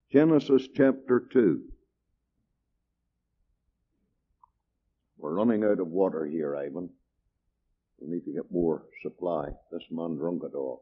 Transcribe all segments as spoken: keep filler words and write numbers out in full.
Genesis chapter two. We're running out of water here, Ivan. We need to get more supply. This man drunk it all.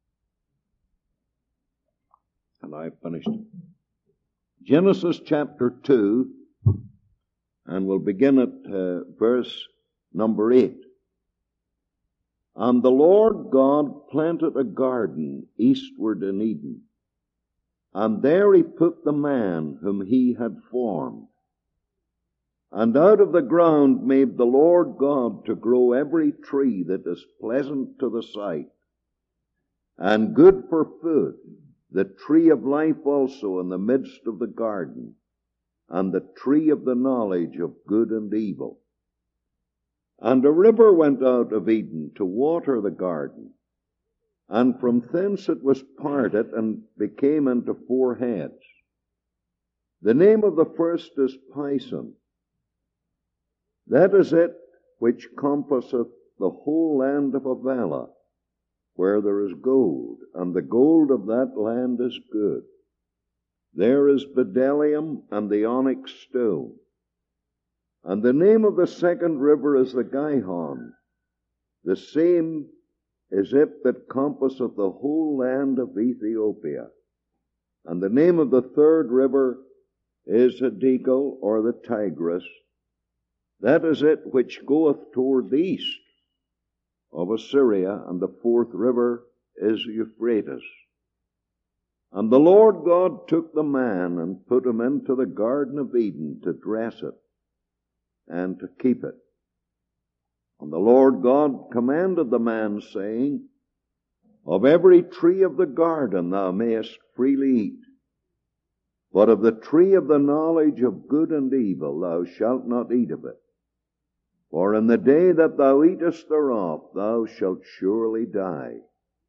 And I've finished it. Genesis chapter two, and we'll begin at uh, verse number eight. And the Lord God planted a garden eastward in Eden, and there he put the man whom he had formed. And out of the ground made the Lord God to grow every tree that is pleasant to the sight, and good for food, the tree of life also in the midst of the garden, and the tree of the knowledge of good and evil. And a river went out of Eden to water the garden, and from thence it was parted and became into four heads. The name of the first is Pison. That is it which compasseth the whole land of Havilah, where there is gold, and the gold of that land is good. There is bdellium and the onyx stone. And the name of the second river is the Gihon. The same is it that compasseth the whole land of Ethiopia. And the name of the third river is Hiddekel, or the Tigris. That is it which goeth toward the east of Assyria, and the fourth river is Euphrates. And the Lord God took the man and put him into the garden of Eden to dress it and to keep it. And the Lord God commanded the man, saying, Of every tree of the garden thou mayest freely eat, but of the tree of the knowledge of good and evil thou shalt not eat of it. For in the day that thou eatest thereof thou shalt surely die.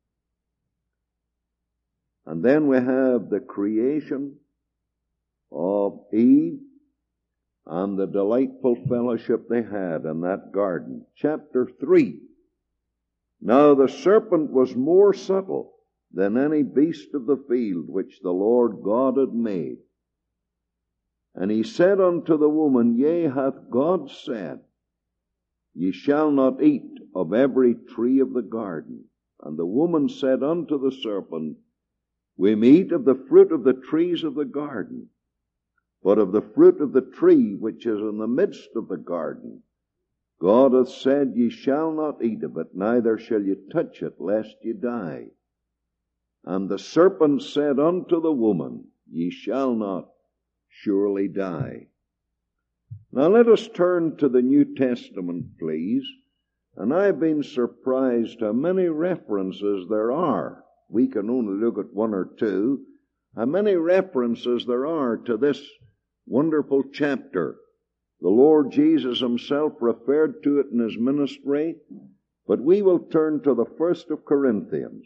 And then we have the creation of Eve and the delightful fellowship they had in that garden. Chapter three. Now the serpent was more subtle than any beast of the field which the Lord God had made. And he said unto the woman, Yea, hath God said, Ye shall not eat of every tree of the garden. And the woman said unto the serpent, We may eat of the fruit of the trees of the garden, but of the fruit of the tree which is in the midst of the garden, God hath said, Ye shall not eat of it, neither shall ye touch it, lest ye die. And the serpent said unto the woman, Ye shall not surely die. Now let us turn to the New Testament, please. And I've been surprised how many references there are. We can only look at one or two. How many references there are to this wonderful chapter. The Lord Jesus himself referred to it in his ministry, but we will turn to the first of Corinthians.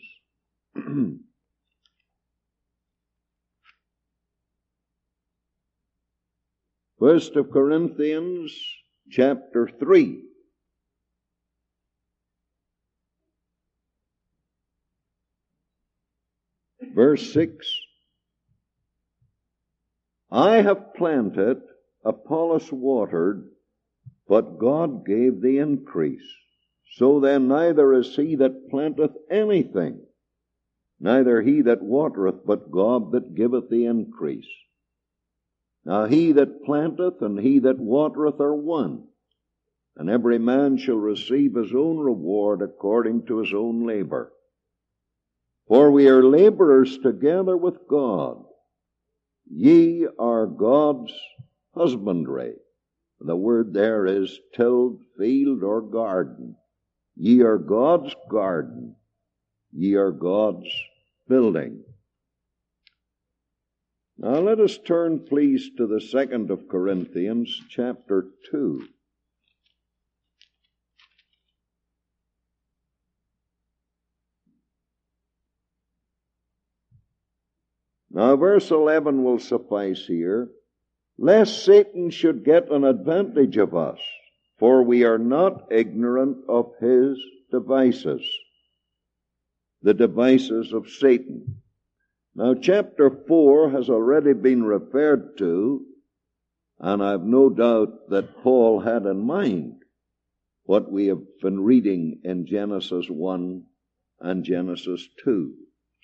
First of Corinthians, chapter three. Verse six. I have planted, Apollos watered, but God gave the increase. So then neither is he that planteth anything, neither he that watereth, but God that giveth the increase. Now he that planteth and he that watereth are one, and every man shall receive his own reward according to his own labor. For we are laborers together with God. Ye are God's husbandry. The word there is tilled field or garden. Ye are God's garden. Ye are God's building. Now let us turn, please, to the second of Corinthians, chapter two. Now verse eleven will suffice here. Lest Satan should get an advantage of us, for we are not ignorant of his devices. The devices of Satan. Now, chapter four has already been referred to, and I've no doubt that Paul had in mind what we have been reading in Genesis one and Genesis two.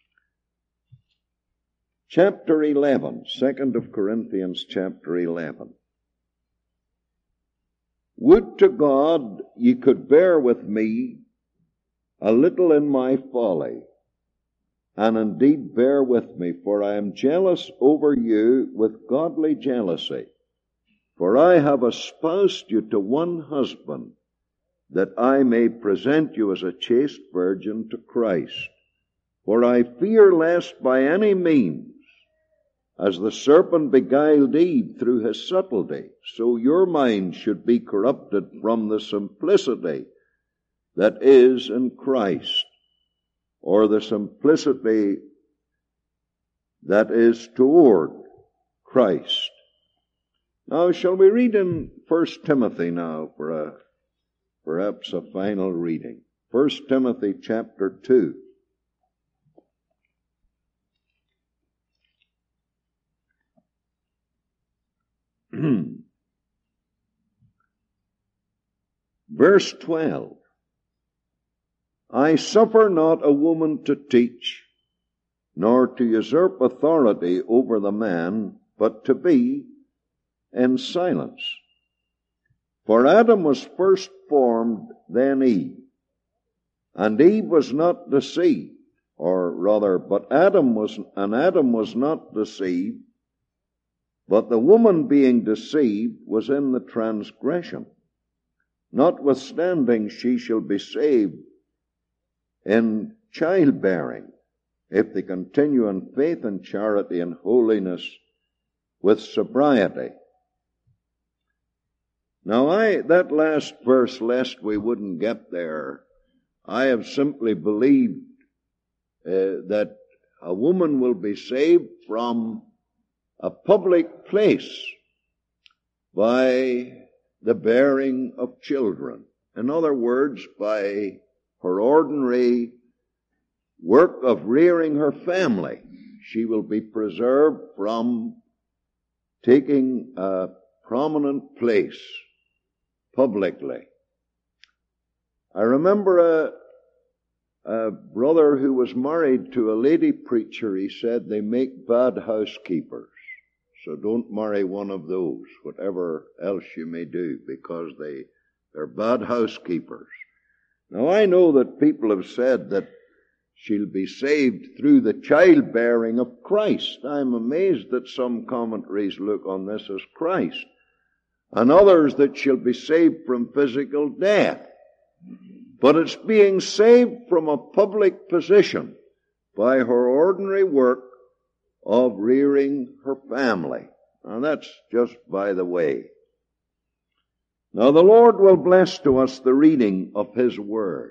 Chapter eleven, Second of Corinthians chapter eleven. Would to God ye could bear with me a little in my folly, and indeed bear with me, for I am jealous over you with godly jealousy. For I have espoused you to one husband, that I may present you as a chaste virgin to Christ. For I fear lest by any means, as the serpent beguiled Eve through his subtlety, so your mind should be corrupted from the simplicity that is in Christ, or the simplicity that is toward Christ. Now, shall we read in First Timothy now for a perhaps a final reading? First Timothy chapter two. Verse twelve. I suffer not a woman to teach, nor to usurp authority over the man, but to be in silence. For Adam was first formed, then Eve. And Eve was not deceived, or rather, but Adam was, and Adam was not deceived, but the woman being deceived was in the transgression. Notwithstanding, she shall be saved in childbearing, if they continue in faith and charity and holiness with sobriety. Now, I, that last verse, lest we wouldn't get there, I have simply believed uh, that a woman will be saved from a public place by the bearing of children. In other words, by her ordinary work of rearing her family, she will be preserved from taking a prominent place publicly. I remember a, a brother who was married to a lady preacher. He said they make bad housekeepers. So don't marry one of those, whatever else you may do, because they, they're bad housekeepers. Now, I know that people have said that she'll be saved through the childbearing of Christ. I'm amazed that some commentaries look on this as Christ. And others that she'll be saved from physical death. But it's being saved from a public position by her ordinary work of rearing her family. Now, that's just by the way. Now, the Lord will bless to us the reading of His Word.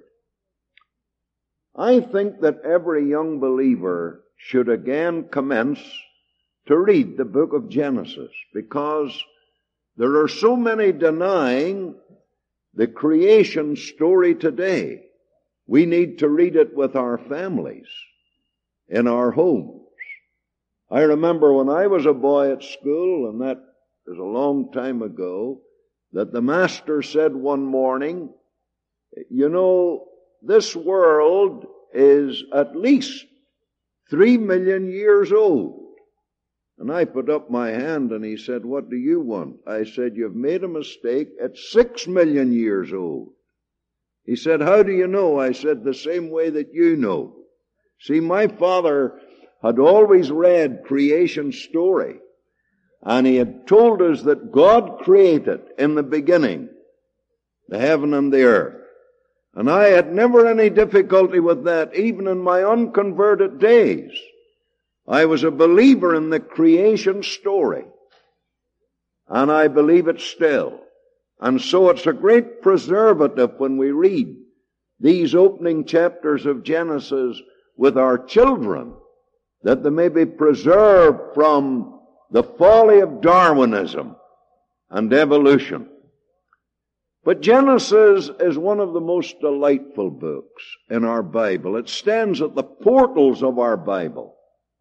I think that every young believer should again commence to read the book of Genesis, because there are so many denying the creation story today. We need to read it with our families, in our homes. I remember when I was a boy at school, and that was a long time ago, that the master said one morning, you know, this world is at least three million years old. And I put up my hand and he said, what do you want? I said, you've made a mistake. It's six million years old. He said, how do you know? I said, the same way that you know. See, my father had always read creation story. And he had told us that God created in the beginning the heaven and the earth. And I had never any difficulty with that, even in my unconverted days. I was a believer in the creation story. And I believe it still. And so it's a great preservative when we read these opening chapters of Genesis with our children, that they may be preserved from the folly of Darwinism and evolution. But Genesis is one of the most delightful books in our Bible. It stands at the portals of our Bible.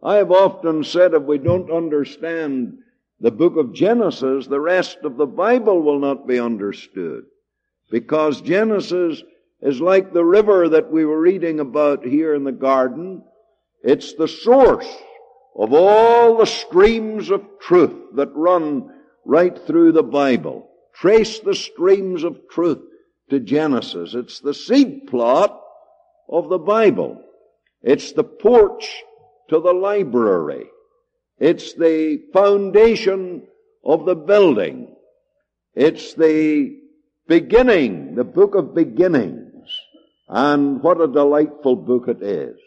I have often said if we don't understand the book of Genesis, the rest of the Bible will not be understood. Because Genesis is like the river that we were reading about here in the garden. It's the source of all the streams of truth that run right through the Bible. Trace the streams of truth to Genesis. It's the seed plot of the Bible. It's the porch to the library. It's the foundation of the building. It's the beginning, the book of beginnings. And what a delightful book it is.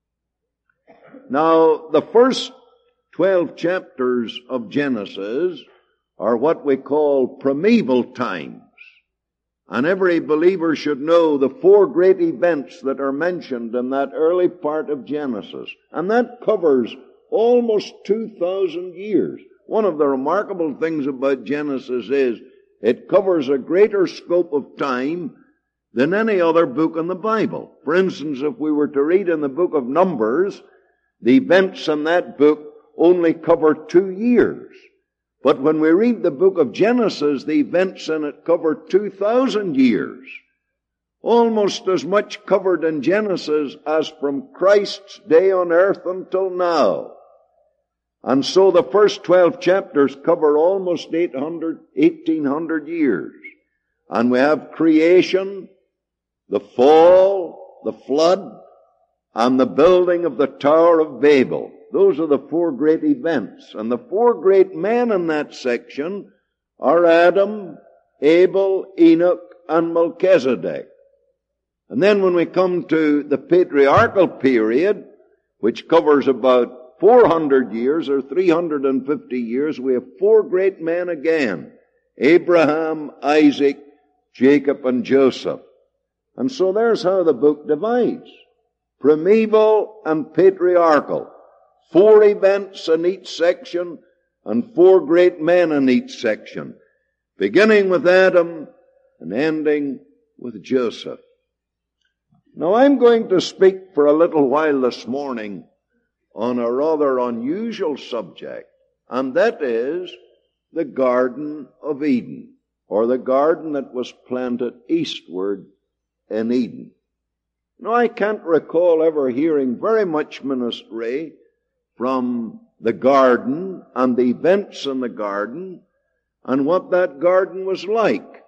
Now, the first twelve chapters of Genesis are what we call primeval times. And every believer should know the four great events that are mentioned in that early part of Genesis. And that covers almost two thousand years. One of the remarkable things about Genesis is it covers a greater scope of time than any other book in the Bible. For instance, if we were to read in the book of Numbers, the events in that book only cover two years. But when we read the book of Genesis, the events in it cover two thousand years. Almost as much covered in Genesis as from Christ's day on earth until now. And so the first twelve chapters cover almost eight hundred, eighteen hundred years. And we have creation, the fall, the flood, and the building of the Tower of Babel. Those are the four great events. And the four great men in that section are Adam, Abel, Enoch, and Melchizedek. And then when we come to the patriarchal period, which covers about four hundred years or three hundred fifty years, we have four great men again. Abraham, Isaac, Jacob, and Joseph. And so there's how the book divides. Primeval and patriarchal. Four events in each section and four great men in each section. Beginning with Adam and ending with Joseph. Now I'm going to speak for a little while this morning on a rather unusual subject, and that is the Garden of Eden, or the garden that was planted eastward in Eden. Now I can't recall ever hearing very much ministry from the garden and the events in the garden and what that garden was like.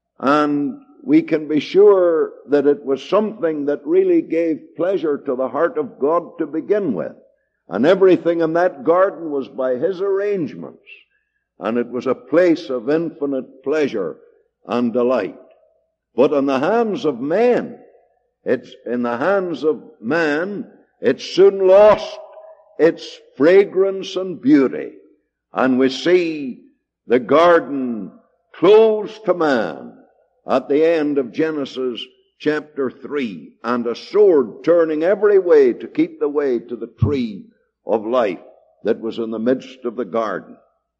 And we can be sure that it was something that really gave pleasure to the heart of God to begin with. And everything in that garden was by His arrangements. And it was a place of infinite pleasure and delight. But in the hands of men, it's in the hands of man, it soon lost its fragrance and beauty. And we see the garden closed to man at the end of Genesis chapter three, and a sword turning every way to keep the way to the tree of life that was in the midst of the garden.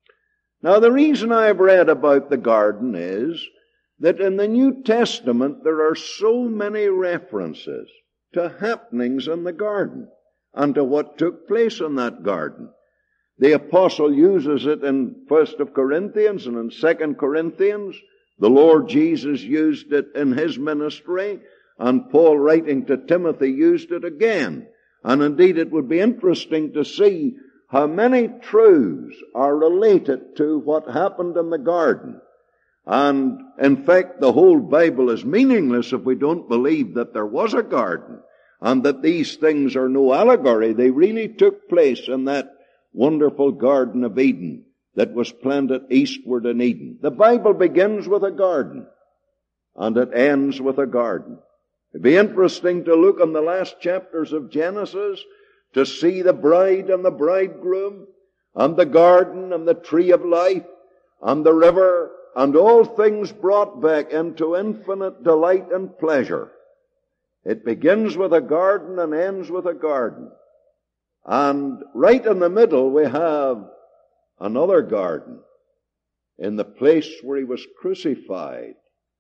Now the reason I've read about the garden is that in the New Testament there are so many references to happenings in the garden and to what took place in that garden. The apostle uses it in First of Corinthians and in Second Corinthians. The Lord Jesus used it in His ministry, and Paul, writing to Timothy, used it again. And indeed it would be interesting to see how many truths are related to what happened in the garden. And in fact, the whole Bible is meaningless if we don't believe that there was a garden and that these things are no allegory. They really took place in that wonderful Garden of Eden that was planted eastward in Eden. The Bible begins with a garden and it ends with a garden. It'd be interesting to look in the last chapters of Genesis to see the bride and the bridegroom and the garden and the tree of life and the river and all things brought back into infinite delight and pleasure. It begins with a garden and ends with a garden. And right in the middle we have another garden. In the place where He was crucified,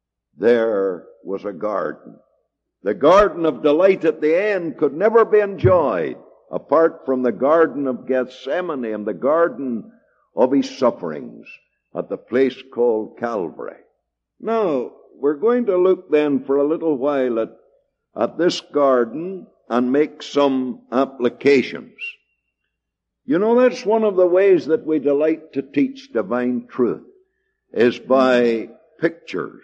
there was a garden. The garden of delight at the end could never be enjoyed apart from the Garden of Gethsemane and the Garden of his sufferings at the place called Calvary. Now, we're going to look then for a little while at, at this garden and make some applications. You know, that's one of the ways that we delight to teach divine truth, is by pictures.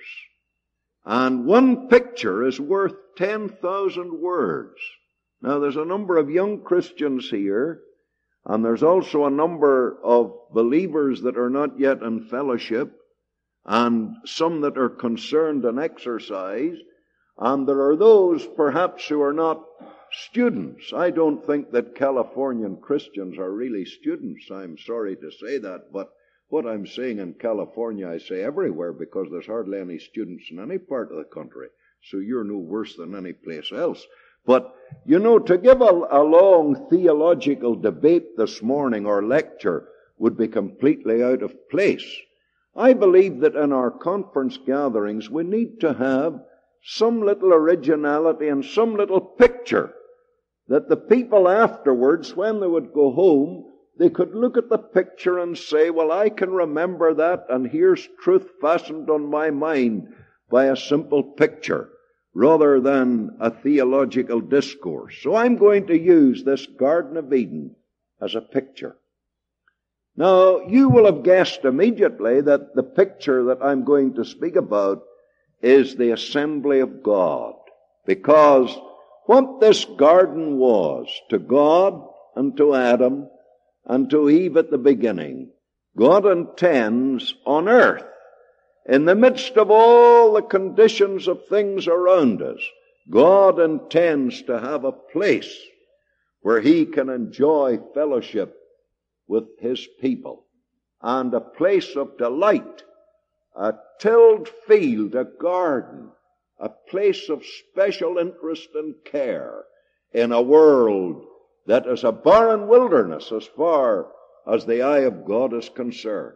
And one picture is worth ten thousand words. Now, there's a number of young Christians here, and there's also a number of believers that are not yet in fellowship, and some that are concerned in exercise, and there are those perhaps who are not students. I don't think that Californian Christians are really students. I'm sorry to say that, but what I'm saying in California, I say everywhere, because there's hardly any students in any part of the country. So you're no worse than any place else. But, you know, to give a, a long theological debate this morning or lecture would be completely out of place. I believe that in our conference gatherings we need to have some little originality and some little picture that the people afterwards, when they would go home, they could look at the picture and say, well, I can remember that, and here's truth fastened on my mind by a simple picture, rather than a theological discourse. So I'm going to use this Garden of Eden as a picture. Now, you will have guessed immediately that the picture that I'm going to speak about is the assembly of God, because what this garden was to God and to Adam and to Eve at the beginning, God intends on earth, in the midst of all the conditions of things around us, God intends to have a place where He can enjoy fellowship with His people, and a place of delight, a tilled field, a garden, a place of special interest and care in a world that is a barren wilderness as far as the eye of God is concerned.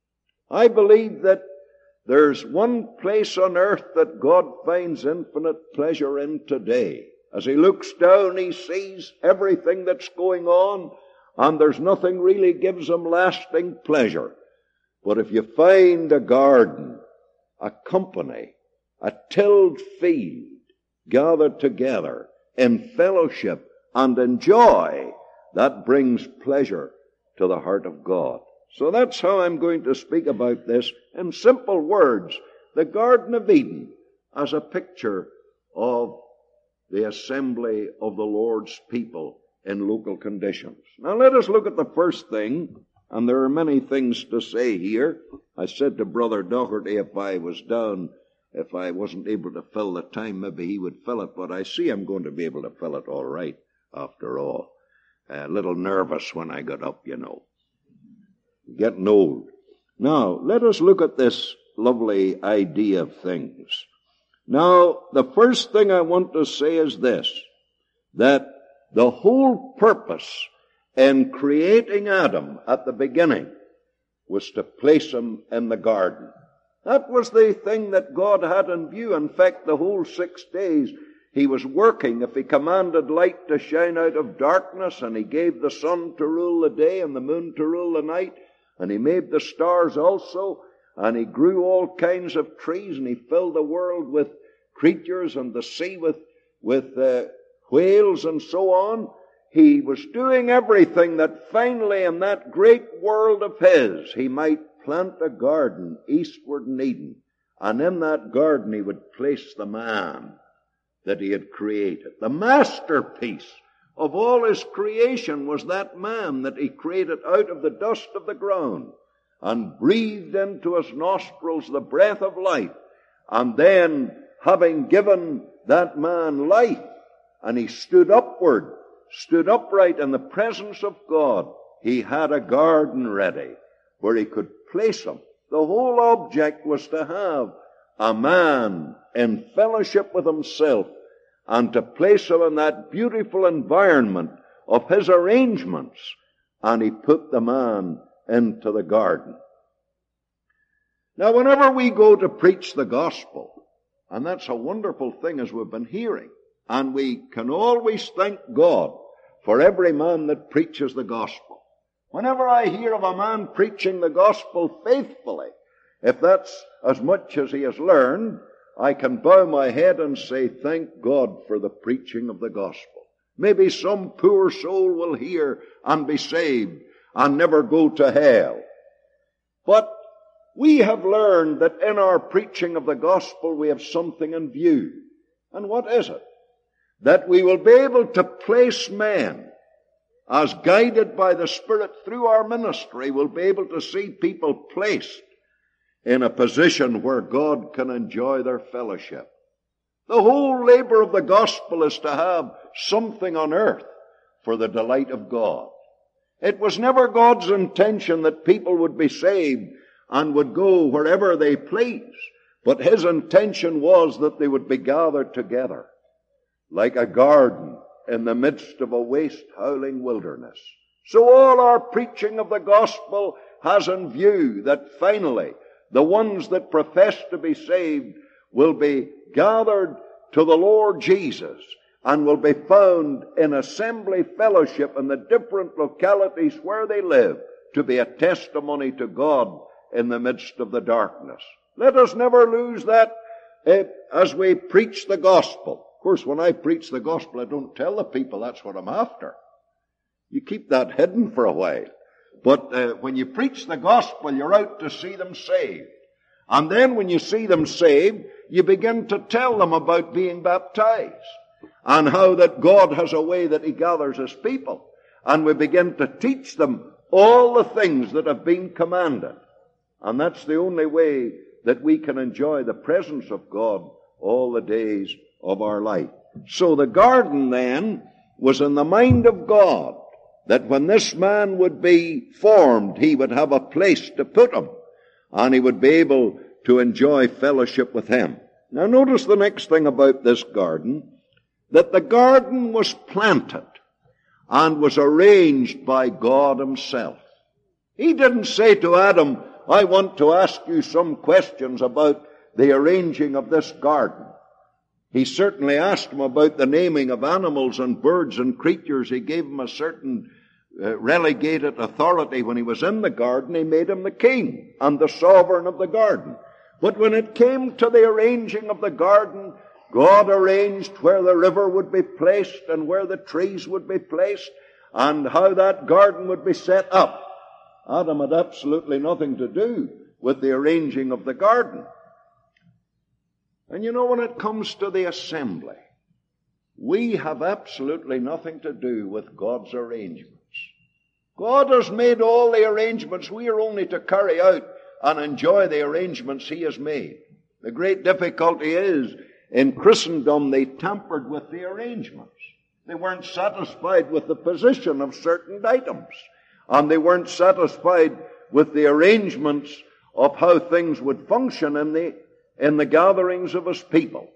I believe that there's one place on earth that God finds infinite pleasure in today. As He looks down, He sees everything that's going on, and there's nothing really gives Him lasting pleasure. But if you find a garden, a company, a tilled field, gathered together in fellowship and in joy, that brings pleasure to the heart of God. So that's how I'm going to speak about this in simple words. The Garden of Eden as a picture of the assembly of the Lord's people in local conditions. Now let us look at the first thing, and there are many things to say here. I said to Brother Doherty, if I was down, if I wasn't able to fill the time, maybe he would fill it, but I see I'm going to be able to fill it all right after all. A little nervous when I got up, you know. Getting old. Now, let us look at this lovely idea of things. Now, the first thing I want to say is this, that the whole purpose in creating Adam at the beginning was to place him in the garden. That was the thing that God had in view. In fact, the whole six days He was working. If He commanded light to shine out of darkness, and He gave the sun to rule the day and the moon to rule the night, and He made the stars also, and He grew all kinds of trees, and He filled the world with creatures and the sea with, with uh, whales and so on. He was doing everything that finally in that great world of His, He might plant a garden eastward in Eden, and in that garden He would place the man that He had created. The masterpiece of all His creation was that man that He created out of the dust of the ground and breathed into his nostrils the breath of life. And then, having given that man life, and he stood upward, stood upright in the presence of God, He had a garden ready where He could place him. The whole object was to have a man in fellowship with Himself, and to place him in that beautiful environment of His arrangements. And He put the man into the garden. Now, whenever we go to preach the gospel, and that's a wonderful thing as we've been hearing, and we can always thank God for every man that preaches the gospel. Whenever I hear of a man preaching the gospel faithfully, if that's as much as he has learned, I can bow my head and say, thank God for the preaching of the gospel. Maybe some poor soul will hear and be saved and never go to hell. But we have learned that in our preaching of the gospel we have something in view. And what is it? That we will be able to place men, as guided by the Spirit through our ministry, we'll be able to see people placed in a position where God can enjoy their fellowship. The whole labor of the gospel is to have something on earth for the delight of God. It was never God's intention that people would be saved and would go wherever they please, but His intention was that they would be gathered together like a garden in the midst of a waste, howling wilderness. So all our preaching of the gospel has in view that finally the ones that profess to be saved will be gathered to the Lord Jesus and will be found in assembly fellowship in the different localities where they live to be a testimony to God in the midst of the darkness. Let us never lose that uh, as we preach the gospel. Of course, when I preach the gospel, I don't tell the people that's what I'm after. You keep that hidden for a while. But uh, when you preach the gospel, you're out to see them saved. And then when you see them saved, you begin to tell them about being baptized and how that God has a way that He gathers His people. And we begin to teach them all the things that have been commanded. And that's the only way that we can enjoy the presence of God all the days of our life. So the garden then was in the mind of God, that when this man would be formed, he would have a place to put him, and he would be able to enjoy fellowship with Him. Now notice the next thing about this garden, that the garden was planted and was arranged by God Himself. He didn't say to Adam, I want to ask you some questions about the arranging of this garden. He certainly asked him about the naming of animals and birds and creatures. He gave him a certain uh, relegated authority. When he was in the garden, He made him the king and the sovereign of the garden. But when it came to the arranging of the garden, God arranged where the river would be placed and where the trees would be placed and how that garden would be set up. Adam had absolutely nothing to do with the arranging of the garden. And you know, when it comes to the assembly, we have absolutely nothing to do with God's arrangements. God has made all the arrangements. We are only to carry out and enjoy the arrangements He has made. The great difficulty is, in Christendom, they tampered with the arrangements. They weren't satisfied with the position of certain items. And they weren't satisfied with the arrangements of how things would function in the, in the gatherings of His people.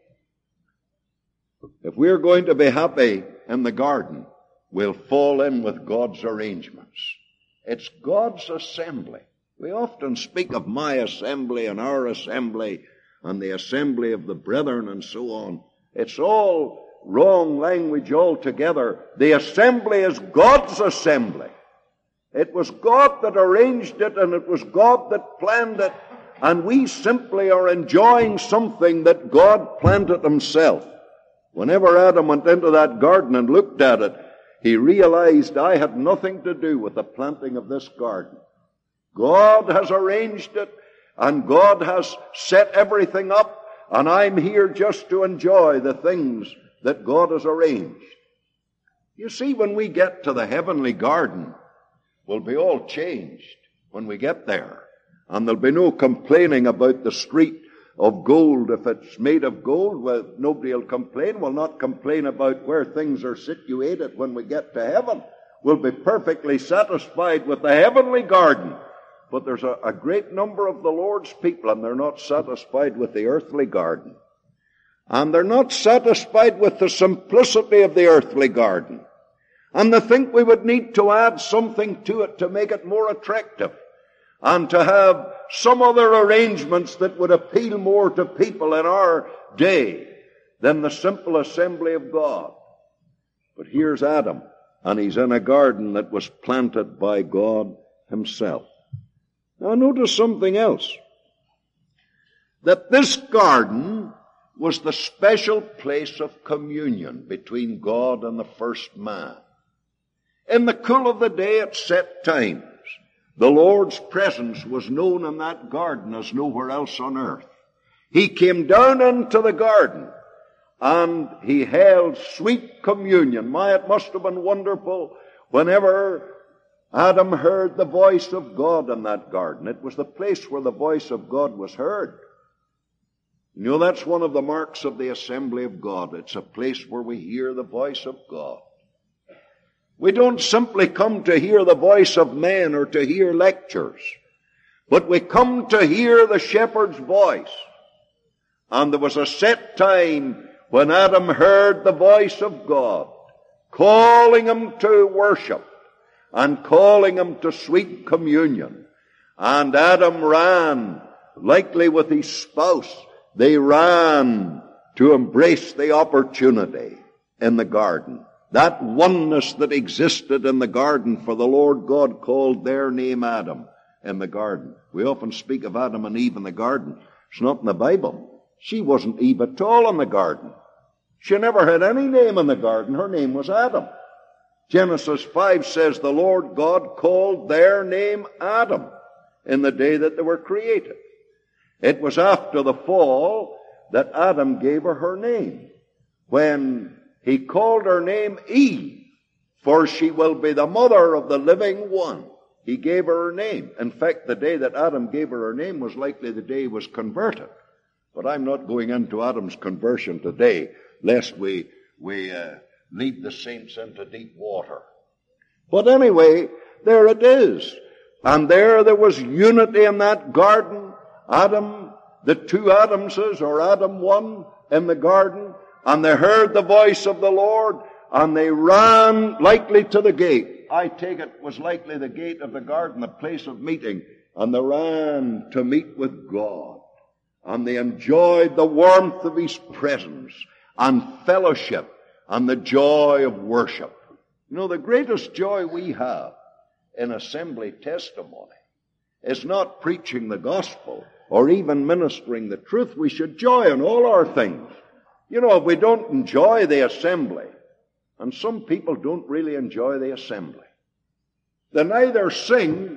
If we're going to be happy in the garden, we'll fall in with God's arrangements. It's God's assembly. We often speak of my assembly and our assembly and the assembly of the brethren and so on. It's all wrong language altogether. The assembly is God's assembly. It was God that arranged it, and it was God that planned it, and we simply are enjoying something that God planted Himself. Whenever Adam went into that garden and looked at it, he realized, I had nothing to do with the planting of this garden. God has arranged it, and God has set everything up, and I'm here just to enjoy the things that God has arranged. You see, when we get to the heavenly garden, we'll be all changed when we get there. And there'll be no complaining about the street of gold. If it's made of gold, well, nobody will complain. We'll not complain about where things are situated when we get to heaven. We'll be perfectly satisfied with the heavenly garden. But there's a, a great number of the Lord's people, and they're not satisfied with the earthly garden. And they're not satisfied with the simplicity of the earthly garden. And they think we would need to add something to it to make it more attractive, and to have some other arrangements that would appeal more to people in our day than the simple assembly of God. But here's Adam. and he's in a garden that was planted by God himself. Now notice something else. That this garden was the special place of communion between God and the first man. In the cool of the day at set times, the Lord's presence was known in that garden as nowhere else on earth. He came down into the garden and he held sweet communion. My, it must have been wonderful whenever Adam heard the voice of God in that garden. It was the place where the voice of God was heard. You know, that's one of the marks of the assembly of God. It's a place where we hear the voice of God. We don't simply come to hear the voice of men or to hear lectures, but we come to hear the shepherd's voice. And there was a set time when Adam heard the voice of God, calling him to worship and calling him to sweet communion. And Adam ran, likely with his spouse. They ran to embrace the opportunity in the garden. That oneness that existed in the garden, for the Lord God called their name Adam in the garden. We often speak of Adam and Eve in the garden. It's not in the Bible. She wasn't Eve at all in the garden. She never had any name in the garden. Her name was Adam. Genesis five says the Lord God called their name Adam in the day that they were created. It was after the fall that Adam gave her her name, when he called her name Eve, for she will be the mother of the living one. He gave her her name. In fact, the day that Adam gave her her name was likely the day he was converted. But I'm not going into Adam's conversion today, lest we, we uh, lead the saints into deep water. But anyway, there it is. And there there was unity in that garden. Adam, the two Adamses, or Adam one in the garden, and they heard the voice of the Lord, and they ran likely to the gate. I take it was likely the gate of the garden, the place of meeting, and they ran to meet with God. And they enjoyed the warmth of his presence and fellowship and the joy of worship. You know, the greatest joy we have in assembly testimony is not preaching the gospel or even ministering the truth. We should joy in all our things. You know, if we don't enjoy the assembly, and some people don't really enjoy the assembly, they neither sing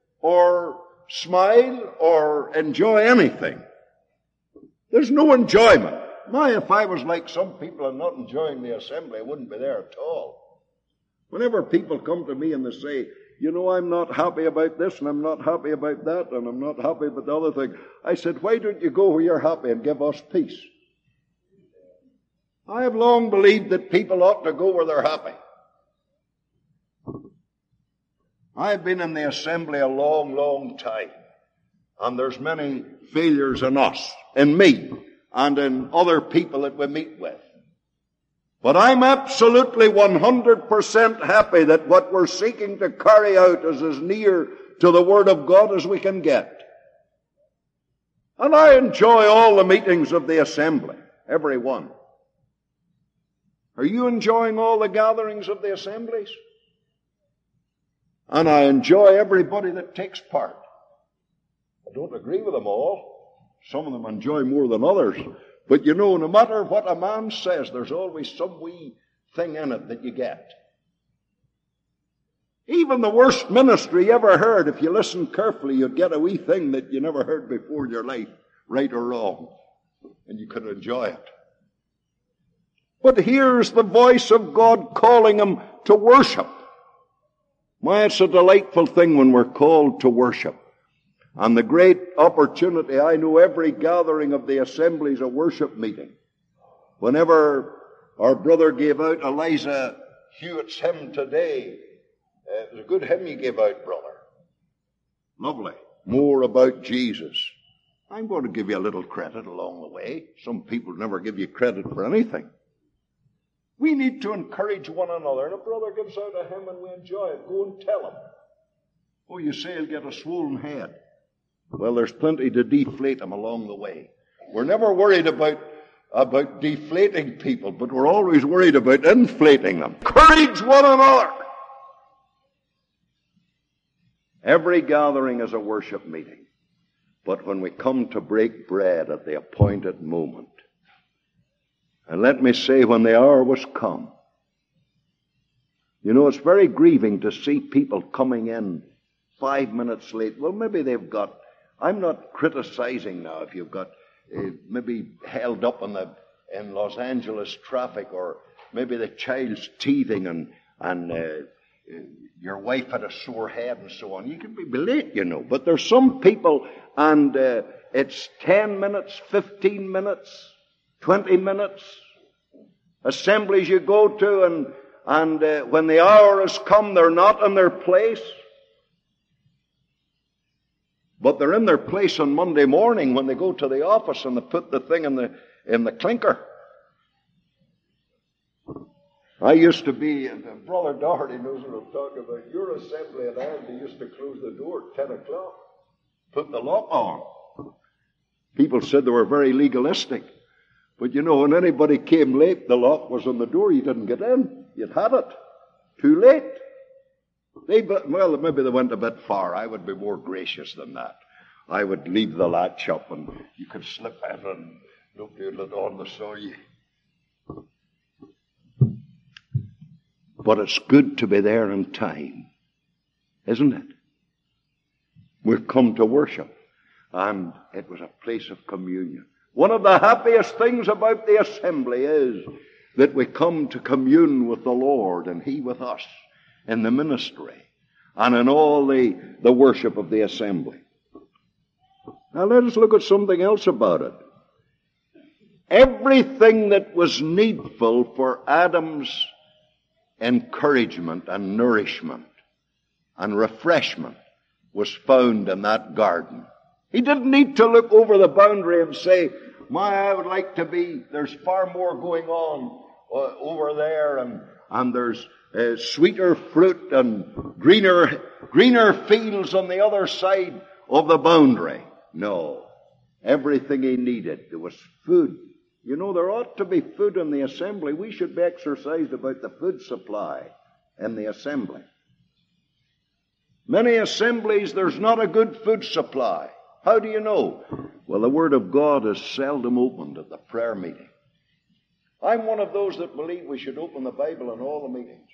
or smile or enjoy anything. There's no enjoyment. My, if I was like some people and not enjoying the assembly, I wouldn't be there at all. Whenever people come to me and they say, you know, I'm not happy about this and I'm not happy about that and I'm not happy about the other thing, I said, why don't you go where you're happy and give us peace? I have long believed that people ought to go where they're happy. I've been in the assembly a long, long time, and there's many failures in us, in me, and in other people that we meet with. But I'm absolutely one hundred percent happy that what we're seeking to carry out is as near to the Word of God as we can get. And I enjoy all the meetings of the assembly, every one. Are you enjoying all the gatherings of the assemblies? And I enjoy everybody that takes part. I don't agree with them all. Some of them enjoy more than others. But you know, no matter what a man says, there's always some wee thing in it that you get. Even the worst ministry you ever heard, if you listen carefully, you'd get a wee thing that you never heard before in your life, right or wrong. And you could enjoy it. But here's the voice of God calling him to worship. Why, it's a delightful thing when we're called to worship. And the great opportunity, I know every gathering of the assembly is a worship meeting. Whenever our brother gave out Eliza Hewitt's hymn today, uh, it was a good hymn you gave out, brother. Lovely. More about Jesus. I'm going to give you a little credit along the way. Some people never give you credit for anything. We need to encourage one another. And a brother gives out a hymn and we enjoy it, go and tell him. Oh, you say he'll get a swollen head. Well, there's plenty to deflate him along the way. We're never worried about about deflating people, but we're always worried about inflating them. Encourage one another. Every gathering is a worship meeting. But when we come to break bread at the appointed moment, and let me say, when the hour was come, you know, it's very grieving to see people coming in five minutes late. Well, maybe they've got, I'm not criticizing now if you've got uh, maybe held up in the in Los Angeles traffic, or maybe the child's teething and, and uh, your wife had a sore head and so on. You can be late, you know. But there's some people, and uh, it's ten minutes, fifteen minutes, twenty minutes. Assemblies you go to, and And uh, when the hour has come, they're not in their place. But they're in their place on Monday morning when they go to the office and they put the thing in the in the clinker. I used to be, and Brother Doherty knows what I'm talking about. Your assembly at Ireland, they used to close the door at ten o'clock. Put the lock on. People said they were very legalistic. But you know, when anybody came late, the lock was on the door. You didn't get in. You'd had it. Too late. They, well, maybe they went a bit far. I would be more gracious than that. I would leave the latch up and you could slip in and nobody would let on the saw you. But it's good to be there in time, isn't it? We've come to worship, and it was a place of communion. One of the happiest things about the assembly is that we come to commune with the Lord and He with us in the ministry and in all the, the worship of the assembly. Now let us look at something else about it. Everything that was needful for Adam's encouragement and nourishment and refreshment was found in that garden. He didn't need to look over the boundary and say, my, I would like to be, there's far more going on uh, over there, and, and there's uh, sweeter fruit and greener, greener fields on the other side of the boundary. No. Everything he needed. There was food. You know, there ought to be food in the assembly. We should be exercised about the food supply in the assembly. Many assemblies, there's not a good food supply. How do you know? Well, the Word of God is seldom opened at the prayer meeting. I'm one of those that believe we should open the Bible in all the meetings.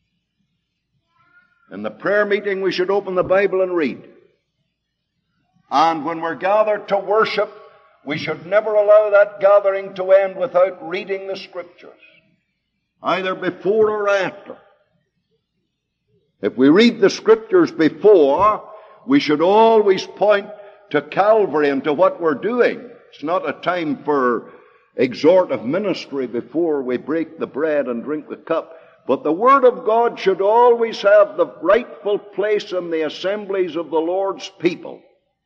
In the prayer meeting, we should open the Bible and read. And when we're gathered to worship, we should never allow that gathering to end without reading the Scriptures, either before or after. If we read the Scriptures before, we should always point to Calvary and to what we're doing. It's not a time for exhortive ministry before we break the bread and drink the cup. But the Word of God should always have the rightful place in the assemblies of the Lord's people.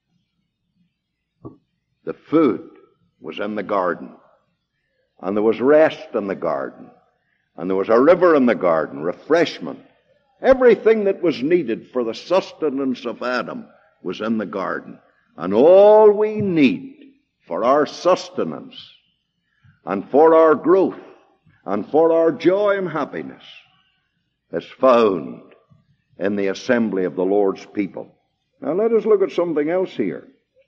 The food was in the garden, and there was rest in the garden, and there was a river in the garden, refreshment. Everything that was needed for the sustenance of Adam was in the garden. And all we need for our sustenance and for our growth and for our joy and happiness is found in the assembly of the Lord's people. Now let us look at something else here.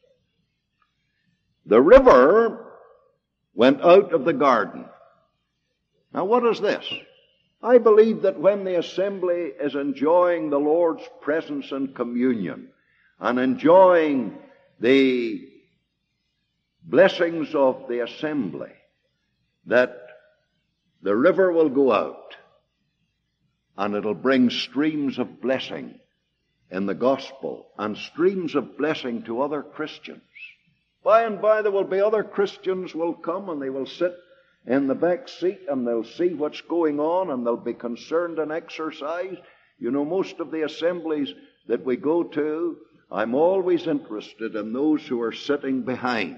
The river went out of the garden. Now what is this? I believe that when the assembly is enjoying the Lord's presence and communion and enjoying the blessings of the assembly, that the river will go out and it'll bring streams of blessing in the gospel and streams of blessing to other Christians. By and by there will be other Christians will come and they will sit in the back seat and they'll see what's going on and they'll be concerned and exercised. You know, most of the assemblies that we go to, I'm always interested in those who are sitting behind.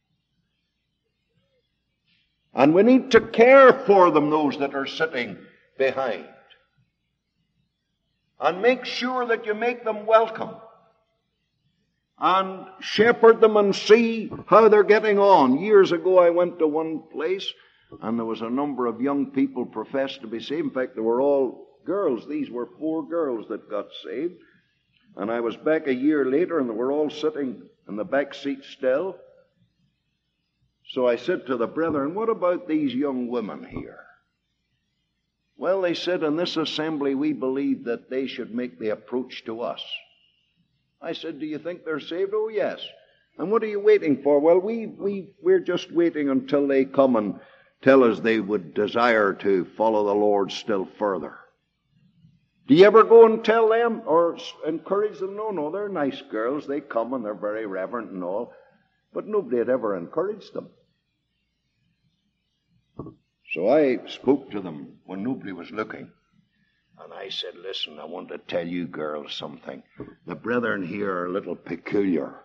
And we need to care for them, those that are sitting behind. And make sure that you make them welcome. and shepherd them and see how they're getting on. Years ago I went to one place and there was a number of young people professed to be saved. In fact, they were all girls. These were four girls that got saved. And I was back a year later and they were all sitting in the back seat still. So I said to the brethren, what about these young women here? Well, they said, in this assembly we believe that they should make the approach to us. I said, do you think they're saved? Oh, yes. And what are you waiting for? Well, we, we, we're just waiting until they come and tell us they would desire to follow the Lord still further. Do you ever go and tell them or encourage them? No, no, they're nice girls. They come and they're very reverent and all. But nobody had ever encouraged them. So I spoke to them when nobody was looking. And I said, listen, I want to tell you girls something. The brethren here are a little peculiar.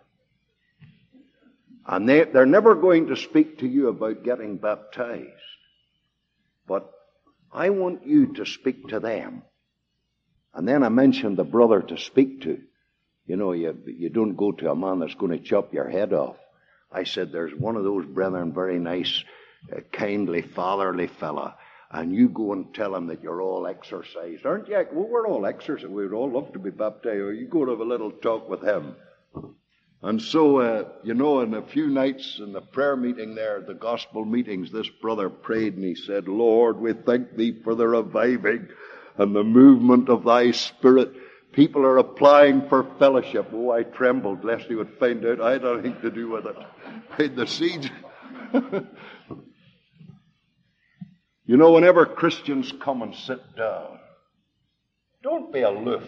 And they, they're never going to speak to you about getting baptized. But I want you to speak to them. And then I mentioned the brother to speak to. You know, you, you don't go to a man that's going to chop your head off. I said, there's one of those brethren, very nice, uh, kindly, fatherly fella. And you go and tell him that you're all exercised. Aren't you? Well, we're all exercised. We'd all love to be baptized. Or you go to have a little talk with him. And so, uh, you know, in a few nights in the prayer meeting there, the gospel meetings, this brother prayed and he said, Lord, we thank thee for the reviving and the movement of thy Spirit. People are applying for fellowship. Oh, I trembled lest he would find out I had anything to do with it. Paid the seeds. You know, whenever Christians come and sit down, don't be aloof.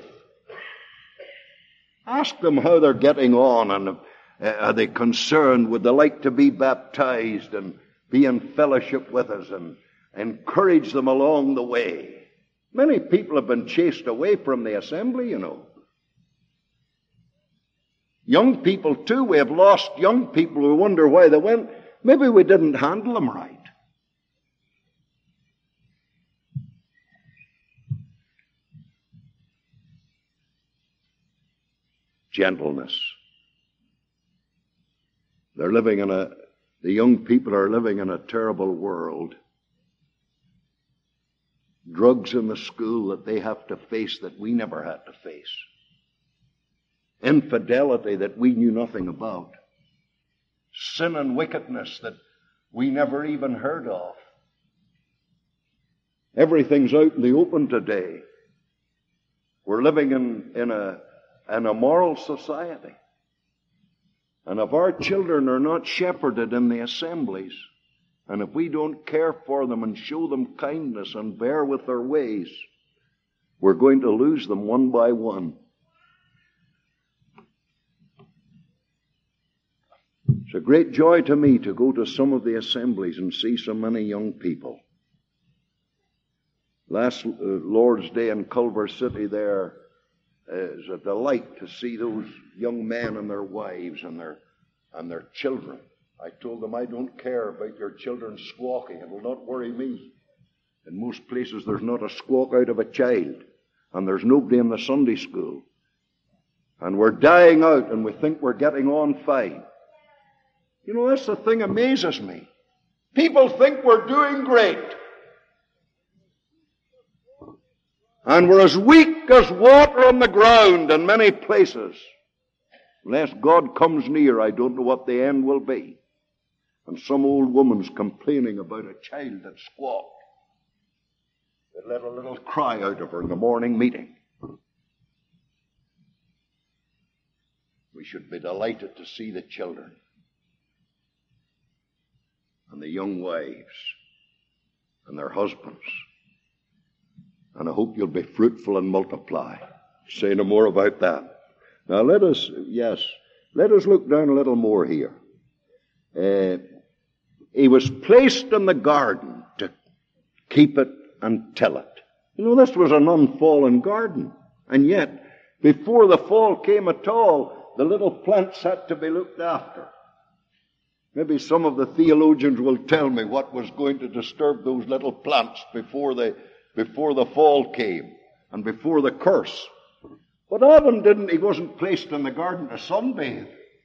Ask them how they're getting on, and uh, are they concerned? Would they like to be baptized and be in fellowship with us, and encourage them along the way? Many people have been chased away from the assembly, you know. Young people, too. We have lost young people who wonder why they went. Maybe we didn't handle them right. Gentleness. They're living in a, the young people are living in a terrible world. Drugs in the school that they have to face that we never had to face. Infidelity that we knew nothing about. Sin and wickedness that we never even heard of. Everything's out in the open today. We're living in, in a, an immoral society. And if our children are not shepherded in the assemblies, and if we don't care for them and show them kindness and bear with their ways, we're going to lose them one by one. It's a great joy to me to go to some of the assemblies and see so many young people. Last uh, Lord's Day in Culver City there is a delight to see those young men and their wives and their and their children. I told them, I don't care about your children squawking. It will not worry me. In most places there's not a squawk out of a child. And there's nobody in the Sunday school. And we're dying out and we think we're getting on fine. You know, that's the thing that amazes me. People think we're doing great. And we're as weak as water on the ground in many places. Unless God comes near, I don't know what the end will be. And some old woman's complaining about a child that squawked. They let a little cry out of her in the morning meeting. We should be delighted to see the children and the young wives and their husbands. And I hope you'll be fruitful and multiply. Say no more about that. Now let us, yes, let us look down a little more here. Uh, he was placed in the garden to keep it and till it. You know, this was an unfallen garden. And yet, before the fall came at all, the little plants had to be looked after. Maybe some of the theologians will tell me what was going to disturb those little plants before they, before the fall came and before the curse. But Adam didn't, he wasn't placed in the garden to sunbathe.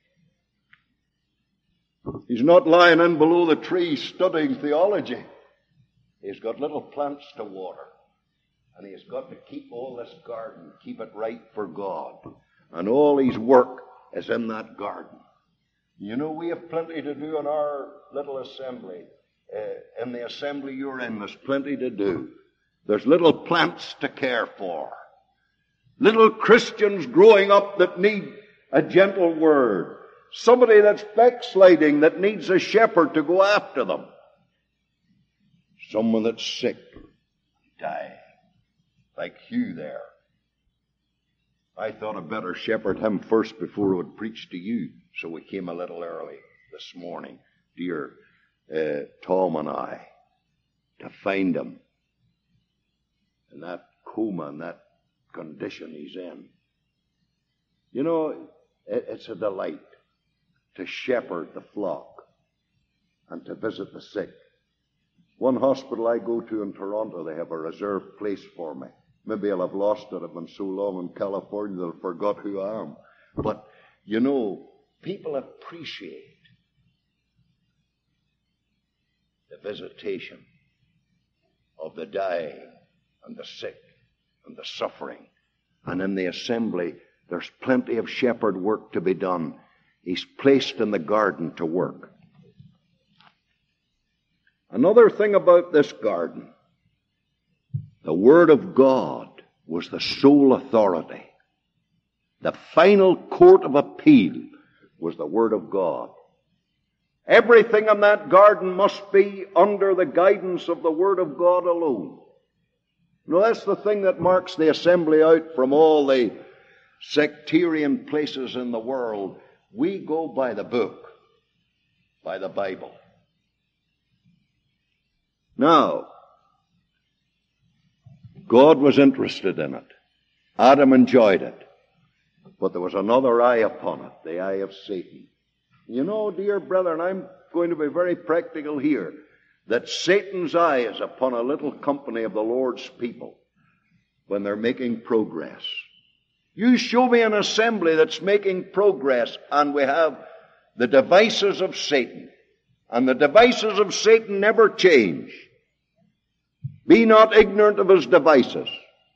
He's not lying in below the tree studying theology. He's got little plants to water. And he's got to keep all this garden, keep it right for God. And all his work is in that garden. You know, we have plenty to do in our little assembly. Uh, in the assembly you're in, there's plenty to do. There's little plants to care for. Little Christians growing up that need a gentle word. Somebody that's backsliding that needs a shepherd to go after them. Someone that's sick, dying, like Hugh there. I thought I'd better shepherd him first before I would preach to you. So we came a little early this morning, dear uh, Tom and I, to find him in that coma, in that condition he's in. You know, it, it's a delight to shepherd the flock and to visit the sick. One hospital I go to in Toronto, they have a reserved place for me. Maybe I'll have lost it. I've been so long in California that I've forgot who I am. But, you know, people appreciate the visitation of the dying and the sick and the suffering. And in the assembly, there's plenty of shepherd work to be done. He's placed in the garden to work. Another thing about this garden, the Word of God was the sole authority. The final court of appeal was the Word of God. Everything in that garden must be under the guidance of the Word of God alone. Now that's the thing that marks the assembly out from all the sectarian places in the world. We go by the book, by the Bible. Now, God was interested in it. Adam enjoyed it. But there was another eye upon it, the eye of Satan. You know, dear brethren, I'm going to be very practical here, that Satan's eye is upon a little company of the Lord's people when they're making progress. You show me an assembly that's making progress, and we have the devices of Satan. And the devices of Satan never change. Be not ignorant of his devices.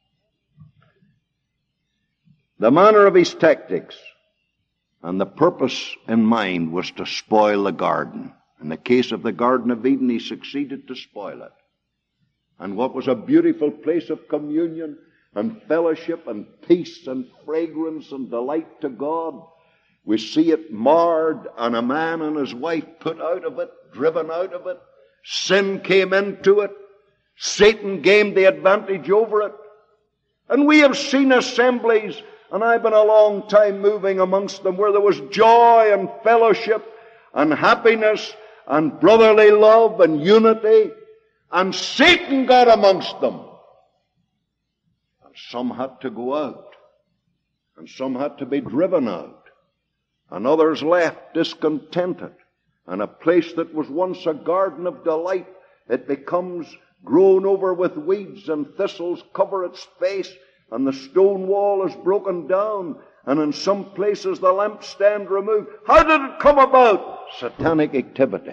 The manner of his tactics and the purpose in mind was to spoil the garden. In the case of the Garden of Eden, he succeeded to spoil it. And what was a beautiful place of communion and fellowship and peace and fragrance and delight to God, we see it marred, and a man and his wife put out of it, driven out of it. Sin came into it. Satan gained the advantage over it. And we have seen assemblies, and I've been a long time moving amongst them, where there was joy and fellowship and happiness and brotherly love and unity, and Satan got amongst them. And some had to go out, and some had to be driven out, and others left discontented. And a place that was once a garden of delight, it becomes grown over with weeds, and thistles cover its face, and the stone wall is broken down, and in some places the lampstand removed. How did it come about? Satanic activity.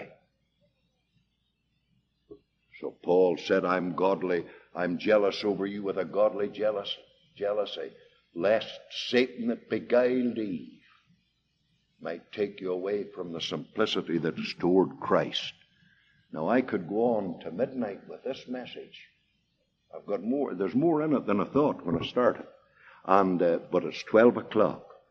So Paul said, I'm godly, I'm jealous over you with a godly jealous, jealousy, lest Satan that beguiled Eve might take you away from the simplicity that is toward Christ. Now I could go on to midnight with this message. I've got more, there's more in it than I thought when I started. And, uh, but it's twelve o'clock.